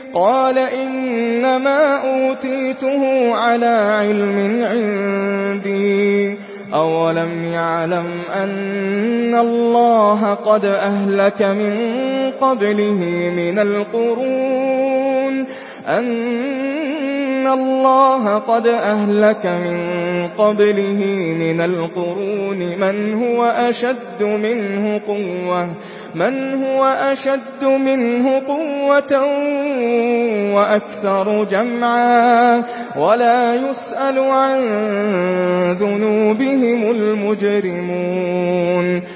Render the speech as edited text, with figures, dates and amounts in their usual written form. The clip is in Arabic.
قال إنما أوتيته على علم عندي أولم يعلم أن الله قد أهلك من قبله من القرون من هو أشد منه قوة وأكثر جمعا ولا يسأل عن ذنوبهم المجرمون